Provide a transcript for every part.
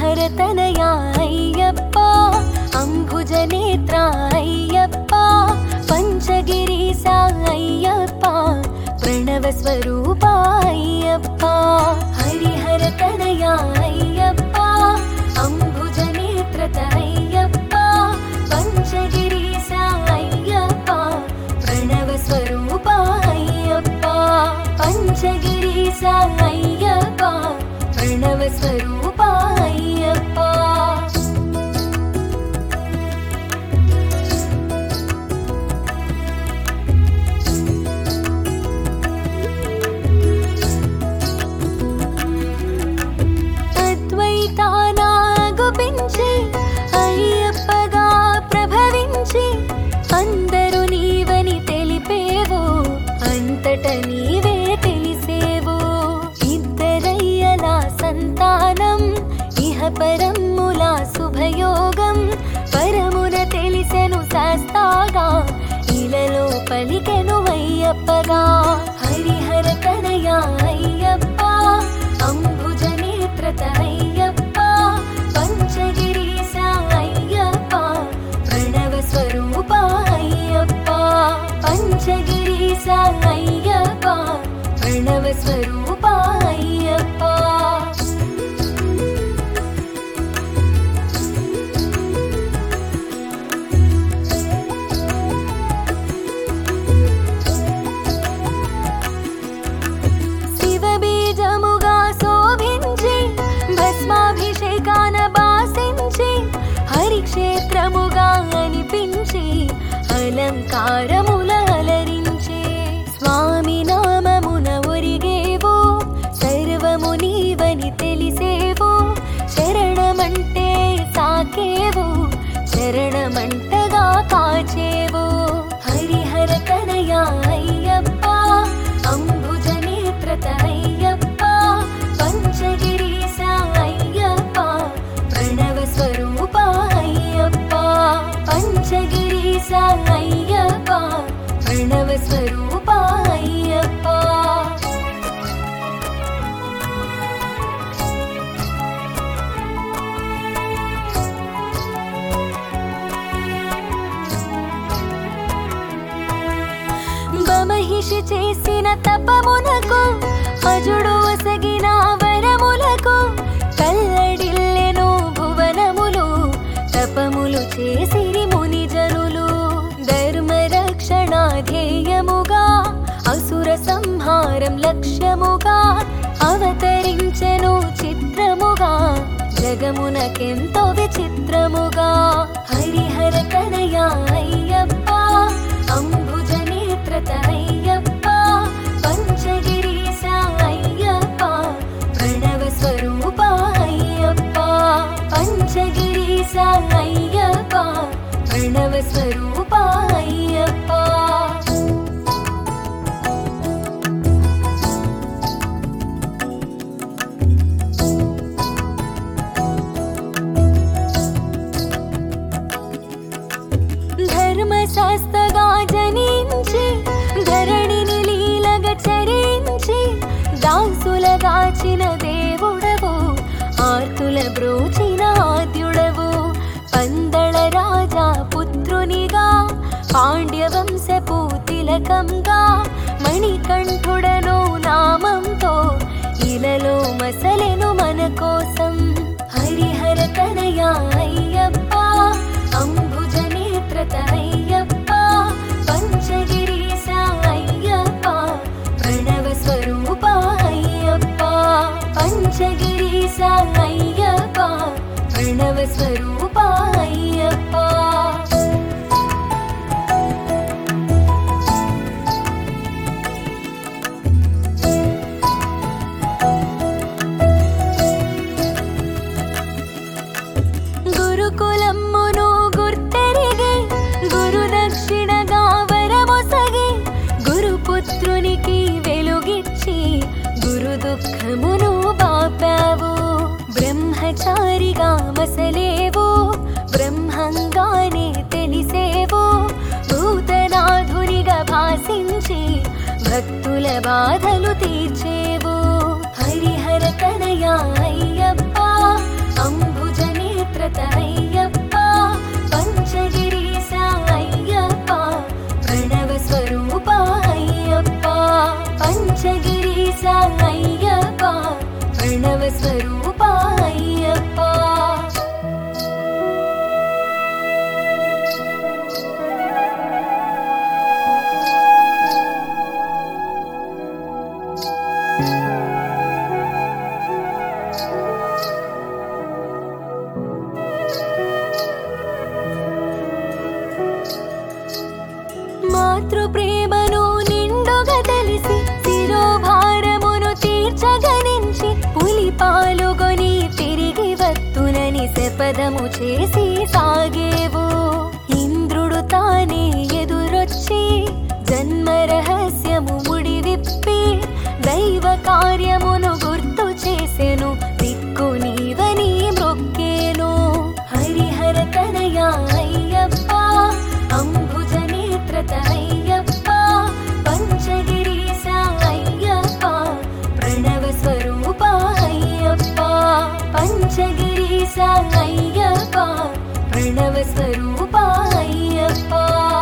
హరిహర తనయా అయ్యప్ప అంబుజనేత్ర అయ్యప్ప పంచగిరీశ అయ్యప్ప ప్రణవ స్వరూప అయ్యప్ప హరిహర తనయా అయ్యప్ప అంబుజనేత్ర అయ్యప్ప పంచగిరీశ అయ్యప్ప ప్రణవ స్వరూప అయ్యప్ప పంచగిరీశ అయ్యప్ప ప్రణవ స్వరూప అయ్యప్ప అద్వైతానాగుపించి అయ్యప్పగా ప్రభవించి అందరూ నీవని తెలిపేవో అంతట నీవే తెలిసేవో ఇద్దరయ్యల సంతానం ఇహ పరమ్ముల శుభయోగం పరమున తెలిసెను శాస్తాగా ఇలలో పలికెను అయ్యప్పగా హరిహర తనయా అయ్యప్ప అంబుజనేత్ర అయ్యప్ప పంచగిరీశ అయ్యప్ప ప్రణవ స్వరూప అయ్యప్ప పంచగిరీశ అయ్యప్ప ప్రణవ స్వరూప అయ్యప్ప శివబీజముగా శోభించి భస్మాభిషేకాన బాసించి హరిక్షేత్రముగా అనిపించి అలంకారముల అలరించి స్వామి నామమున ఒరిగేవో సర్వము నీవని తెలిసేవో శరణమంటే సాకేవో శరణమంటగా కాచేవో హరిహర తనయా అయ్యప్ప అంబుజనేత్ర అయ్యప్ప పంచగిరీశ అయ్యప్ప ప్రణవ స్వరూప అయ్యప్ప పంచగిరీశ అయ్యప్ప ప్రణవ స్వరూప అయ్యప్ప మహిషి చేసిన తపమునకు అజుడు ఒసగిన వరములకు కల్లడిల్లెను భువనములు తపములు చేసిరి మునిజనులు ధర్మరక్షణ ధ్యేయముగా అసుర సంహారం లక్ష్యముగా అవతరించెను చిత్రముగా జగమునకెంతో విచిత్రముగా హరిహర తనయా అయ్యప్ప అంబుజనేత్ర అయ్యప్ప పంచగిరీశ అయ్యప్ప ప్రణవ స్వరూప అయ్యప్ప పంచగిరీశ అయ్యప్ప ప్రణవ స్వరూప అయ్యప్ప ధర్మశాస్త్రగా జనించి ధరణిని లీలగా చరించి దాసులగాచిన దేవుడవు ఆర్తుల బ్రోచిన ఆద్యుడవు పందళ రాజా పుత్రునిగా పాండ్యవంశపు తిలకంగా మణికంఠుడను నామంతో ఇలలో మసలెను మన కోసం హరిహర తనయా అయ్యప్ప అంబుజనేత్ర అయ్యప్ప పంచగిరీశ అయ్యప్ప ప్రణవ స్వరూప అయ్యప్ప పంచగిరీశ అయ్యప్ప ప్రణవ స్వరూప అయ్యప్ప గురుకులమ్మును గుర్తెరిగి గురు దక్షిణగా వరమొసగి గురుపుత్రునికి వెలుగిచ్చి గురు దుఃఖమును బాపావు బ్రహ్మచారిగా మసలేవు బ్రహ్మంగానే తెలిసేవు భూతనాథునిగా భాసించి భక్తుల బాధలు తీర్చేవు హరిహర తనయా అయ్యప్ప అంబు వధము చేసి సాగేవో. ఇంద్రుడు తానే ఎదురొచ్చి జన్మ రహస్యము ముడి విప్పి దైవ కార్యమును గుర్తు చేసెను. దిక్కు నీవని మ్రొక్కేను. హరిహర తనయ అయ్యప్ప, అంబుజ నేత్రత అయ్యప్ప, పంచగిరీశ అయ్యప్ప, ప్రణవ స్వరూప అయ్యప్ప. పంచగిరీశ అయ్యప్ప, ప్రణవ స్వరూప అయ్యప్ప.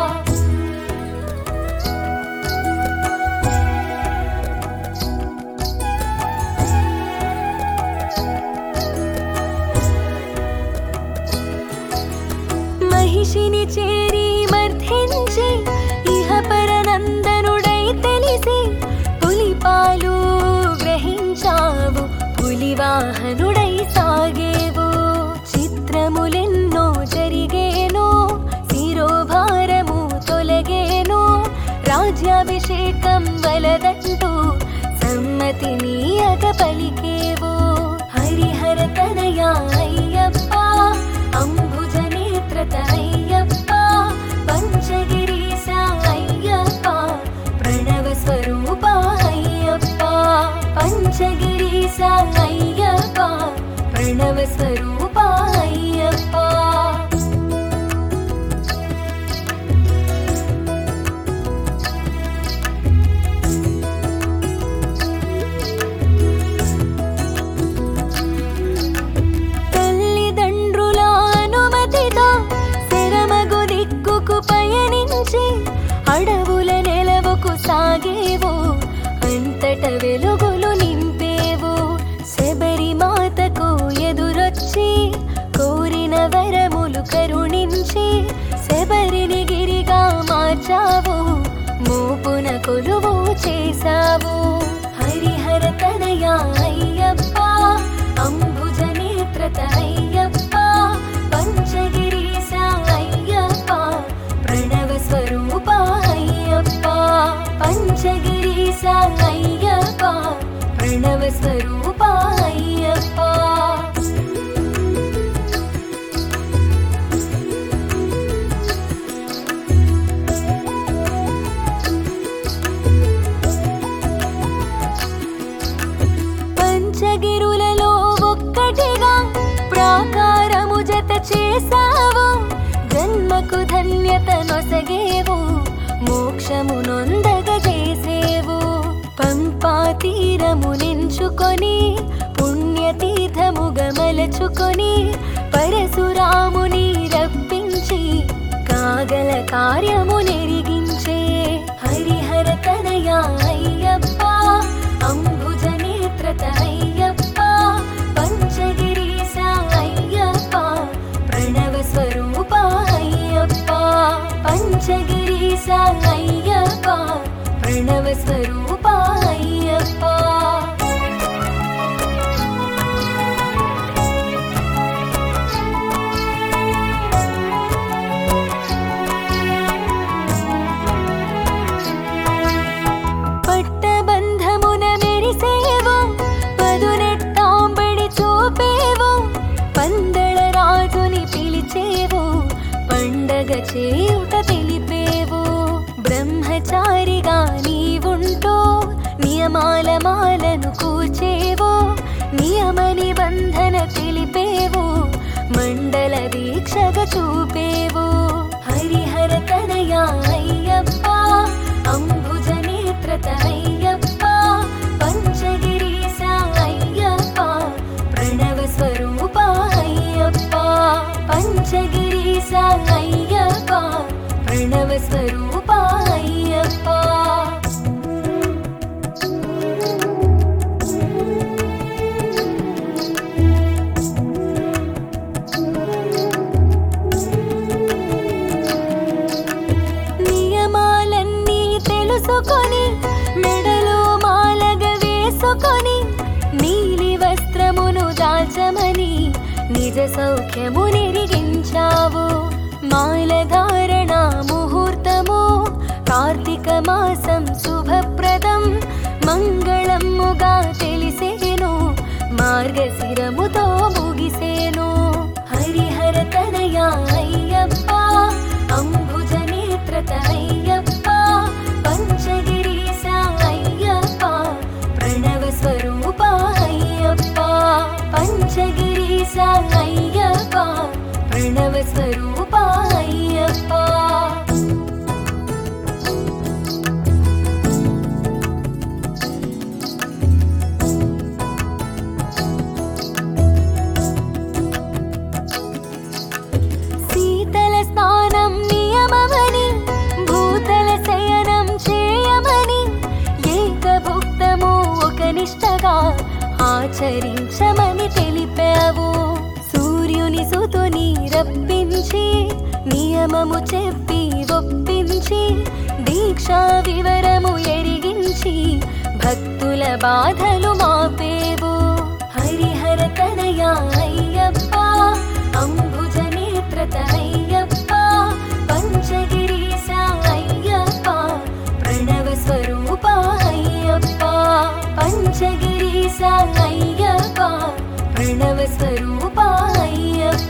మహిషిని చేరి మర్ధించి ఇహ పరనందనుడై తెలిసి పులిపాలు గ్రహించావు. పులివాహనుడై సాగేవు. చిత్రములెన్నో జరిగేను, శిరోభారము తొలగేను. రాజ్యాభిషేకం వలదంటూ సమ్మతి నీయగ పలికేవు. హరిహర తనయ అయ్యప్ప, అంబుజ నేత్రత అయ్యప్ప, పంచగిరీశ అయ్యప్ప, ప్రణవ స్వరూప అయ్యప్ప. పంచగిరీశ అయ్యప్ప, ప్రణవ స్వరూప అయ్యప్ప. పయనించి అడవుల నెలవుకు సాగేవు. అంతట వెలుగులు నింపేవు. శబరిమాతకు ఎదురొచ్చి కోరిన వరములు కరుణించి శబరిని గిరిగా మార్చావు. మోపున కొలువు చేసావు. హరిహర తనయ అయ్యప్ప, అంబుజ నేత్రత అయ్యప్ప, పంచగిరీశ అయ్యప్ప, ప్రణవ స్వరూప అయ్యప్ప. పంచగిరీశ అయ్యప్ప, ప్రణవ స్వరూప అయ్యప్ప. పంచగిరులలో ఒక్కటిగా ప్రాకారము జత చేసావు. జన్మకు ధన్యత నొసగేవు. మోక్షము నొందగ చేసేవు. పంపా తీరము నించుకొని పుణ్యతీర్థముగ మలచుకొని పరశురాముని రప్పించి కాగల కార్యము నెరిగించే. హరిహర తనయ అయ్యప్ప, అంబుజ నేత్రత అయ్యప్ప, పంచగిరీశ అయ్యప్ప, ప్రణవ స్వరూప అయ్యప్ప. పంచగిరీశ అయ్యప్ప, ప్రణవ స్వరూప అయ్యప్ప. పట్టబంధమున మెరిసేవు. పదునెట్టాంబడి చూపేవు. పందళ రాజుని పిలిచేవు. పండగ చేయుట తెలిపేవు. బ్రహ్మచారిగా నీవుంటూ నియమాల మాలను కూర్చేవు. నియమ నిబంధన తెలిపేవు. మండల దీక్షగా చూపేవు. హరిహర తనయ అయ్యప్ప, అంబుజ నేత్రత అయ్యప్ప, పంచగిరీశ అయ్యప్ప, ప్రణవ స్వరూప అయ్యప్ప. పంచగిరీశ అయ్యప్ప, ప్రణవ స్వరూప అయ్యప్ప. నియమాలన్నీ తెలుసుకొని మెడలో మాలగ వేసుకొని నీలి వస్త్రమును దాల్చమని నిజ సౌఖ్యము నెరిగించావు. మాలధారణ ముహూర్తము కార్తీక మాసం శుభప్రదం. మంగళముగా తెలిసేను. మార్గశిరముతో ముగిసేను. హరి తనయా అయ్యప్ప అంబుజ నేత్రత అయ్యప్ప పంచగిరీశ అయ్యప్ప ప్రణవ స్వరూప అయ్యప్ప పంచగిరీశ అయ్యప్ప ప్రణవ స్వరూప అయ్యప్ప ఆచరించమని తెలిపావు సూర్యుని సుతుని రప్పించి నియమము చెప్పి ఒప్పించి దీక్షా వివరము ఎరిగించి భక్తుల బాధలు మాపేవు హరిహర తనయా అయ్యప్ప అంబుజ నేత్రత అయ్యప్ప పంచగిరీశ అయ్యప్ప ప్రణవ స్వరూప అయ్యప్ప పంచగిరీశ అయ్యప్ప ప్రణవ స్వరూప అయ్యప్ప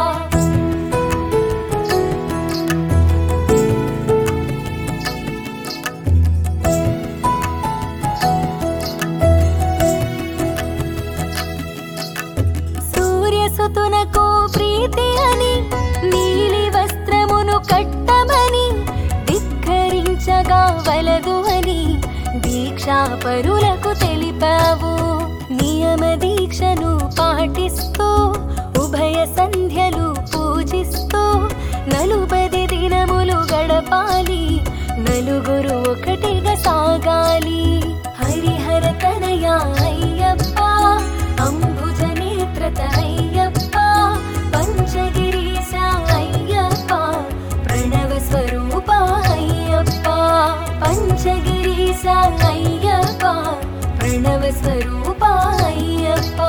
సూర్యసుతునకు ప్రీతి అని నీలి వస్త్రమును కట్టమని ధిక్కరించగా వలదు అని దీక్షా పరులకు తెలిపావు నియమ దీక్షను పాటిస్తూ ఉభయ సంధ్యలు పూజిస్తూ 40 దినములు గడపాలి నలుగురు ఒకటిగా సాగాలి హరిహర తనయా అయ్యప్ప అంబుజ నేత్రత అయ్యప్ప పంచగిరీశ అయ్యప్ప ప్రణవ స్వరూప అయ్యప్ప పంచగిరీశ అయ్యప్ప ప్రణవ స్వరూప అయ్యప్ప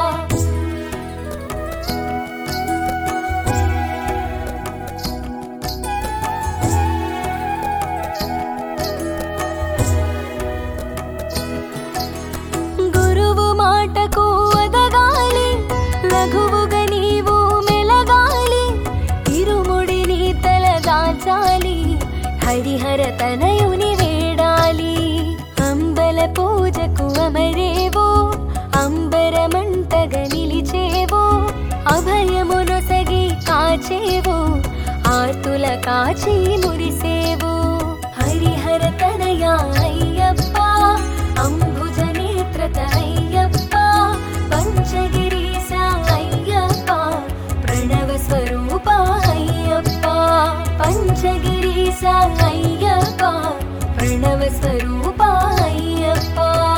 గురువు మాటకు ఒదగాలి లఘువుగా నీవు మెలగాలి ఇరుముడిని తలదాచాలి హరిహర తనయుని వేడాలి అంబల పూజకు అమరేవో అంబరమంటగా నిలిచేవో అభయమునొసగి కాచేవో ఆర్తుల కాచి మురిసేవో హరిహర తనయా అయ్యప్ప అంబుజ నేత్రత అయ్యప్ప పంచగిరీశ అయ్యప్ప ప్రణవ స్వరూప అయ్యప్ప పంచగిరీశ అయ్యప్ప ప్రణవ స్వరూప అయ్యప్ప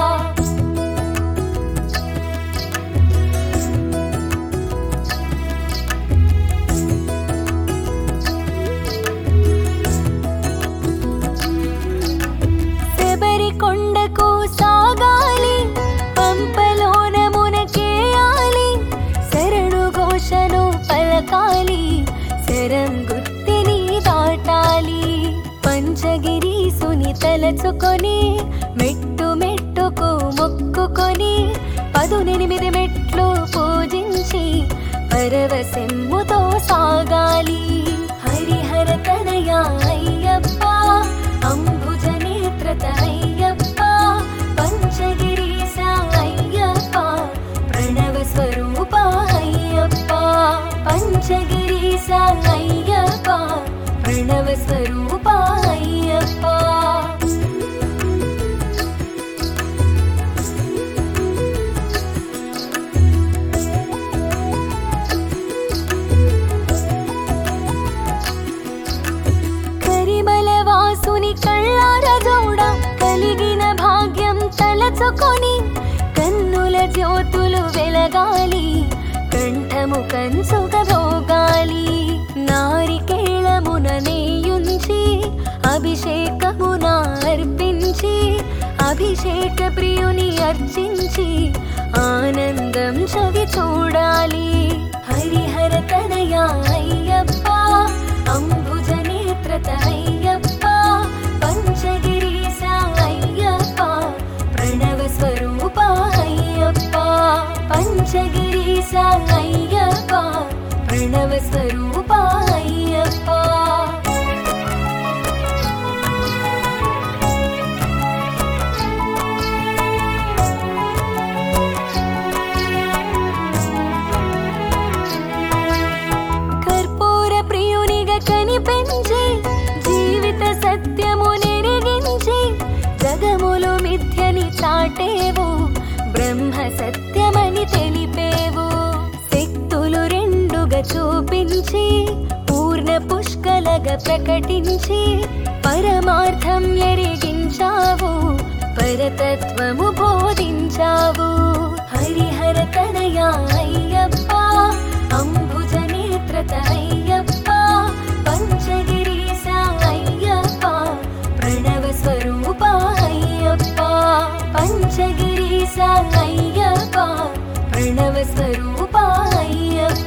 శబరి కొండకు సాగాలి పంపలోన మునకేయాలి శరణు ఘోషను పలకాలి శరం గుర్తిని దాటాలి పంచగిరీసుని తలచుకొని మెట్టు మెట్టుకు మొక్కుకొని 18 మెట్లు పూజించి పరవశమ్ముతో సాగాలి హరిహర తనయా అయ్యప్ప అంబుజ నేత్రత అయ్యప్ప పంచగిరీశ అయ్యప్ప ప్రణవ స్వరూప అయ్యప్ప పంచగిరీశ అయ్యప్ప ప్రణవ స్వరూప అయ్యప్ప కరిమలవాసుని కళ్ళార జోడ కలిగిన భాగ్యం తలచుకొని కన్నుల జ్యోతులు వెలగాలి కంఠము కంచుగా భోగాలి నారికేళమున నేయుంచి అభిషేకమున అర్పించి అభిషేక ప్రియుని అర్చించి ఆనందం చవి చూడాలి హరిహర తనయా అయ్యప్ప అంబుజ నేత్రత అయ్యప్ప పంచగిరీశ అయ్యప్ప ప్రణవ స్వరూప అయ్యప్ప పంచగిరీశ అయ్యప్ప ప్రణవ స్వరూపా అయ్యప్ప. కర్పూర ప్రియునిగా కనిపించి జీవిత సత్యము నెరిగించి జగములు మిథ్యని చాటేవు, బ్రహ్మ సత్యమని తెలిపేవు. శక్తులు రెండుగా చూపించి పూర్ణ పుష్కలగా ప్రకటించి పరమార్థం ఎరిగించావు, పరతత్వము బోధించావు. హరిహర తనయా అయ్యప్ప, అంబుజ నేత్రత అయ్యప్ప, పంచగిరీశ అయ్యప్ప, ప్రణవ స్వరూప అయ్యప్ప. పంచగిరీశ అయ్యప్ప, ప్రణవ స్వరూప అయ్యప్ప.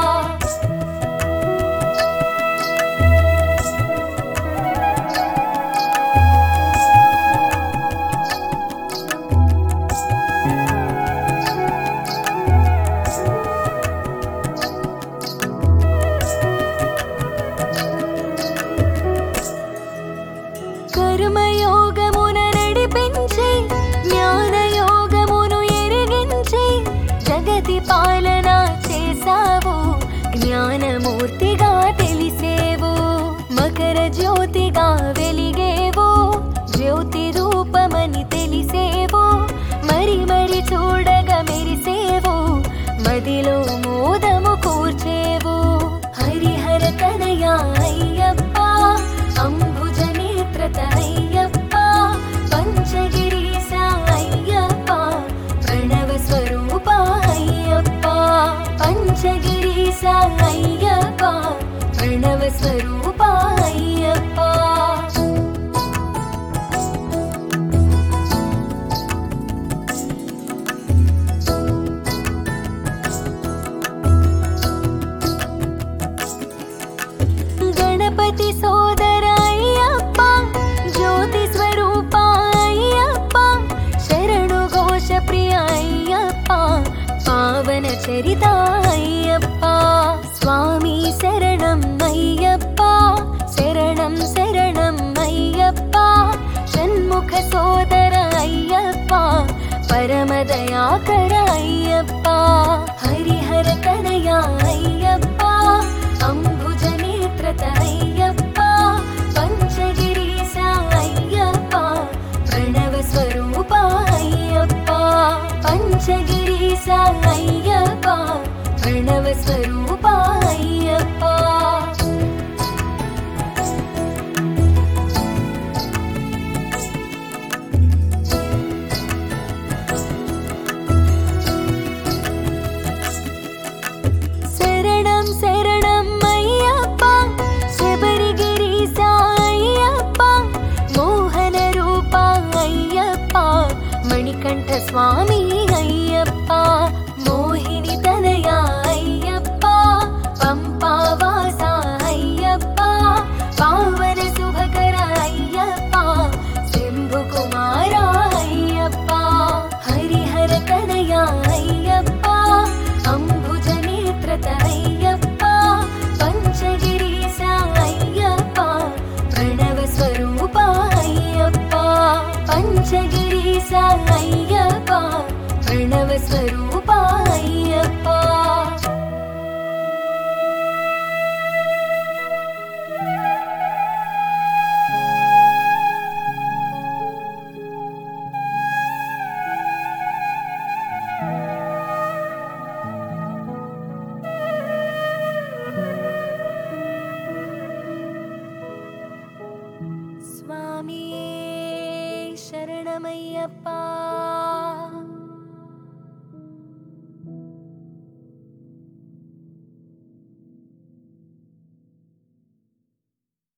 కర్మయోగమున నడిపించి జ్ఞానయోగమును ఎరిగించి జగతి పాలన చేసావు, జ్ఞానమూర్తిగా తెలిసేవు. మకర జ్యోతిగా వెలిగేవు, జ్యోతి రూపమని తెలిసేవు. మరి మరి చూడగా మెరిసేవు, మదిలో మోదము కూర్చేవు. హరిహర తనయా అయ్యప్ప, అంబుజ నేత్రత అయ్యప్ప, పంచగిరీశ అయ్యప్ప, ప్రణవ స్వరూప అయ్యప్ప. పంచగిరీశ అయ్యప్ప, ప్రణవ స్వరూప అయ్యప్ప. గణపతి సోదర అయ్యప్ప, జ్యోతి స్వరూప అయ్యప్ప, శరణు ఘోష ప్రియ అయ్యప్ప, పావన చరిత అయ్యప్ప. స్వామి శరణం అయ్యప్ప, శరణం శరణం అయ్యప్ప, షణ్ముఖ సోదర అయ్యప్ప, పరమదయాకర అయ్యప్ప. హరిహర తనయా అయ్యప్ప, అంబుజ నేత్రత అయ్యప్ప, పంచగిరీశ అయ్యప్ప, ప్రణవ స్వరూప అయ్యప్ప. పంచగిరీశ అయ్యప్ప, ప్రణవ స్వరూప అయ్యప్ప. శరణం శరణం అయ్యప్ప, శబరిగిరీశ అయ్యప్ప, మోహన రూప అయ్యప్ప, మణికంఠ స్వామి అయ్యప్ప. మోహిని తనయా అయ్యప్ప, పంపావాస అయ్యప్ప, పావన శుభకర అయ్యప్ప, శంభు కుమార అయ్యప్ప. హరిహర తనయా అయ్యప్ప, అంబుజ నేత్రత అయ్యప్ప, పంచగిరీశ అయ్యప్ప, ప్రణవ స్వరూప అయ్యప్ప. పంచగిరీశ అయ్యప్ప, ప్రణవ స్వరూప అయ్యప్ప. స్వామియే శరణమయ్యప్ప.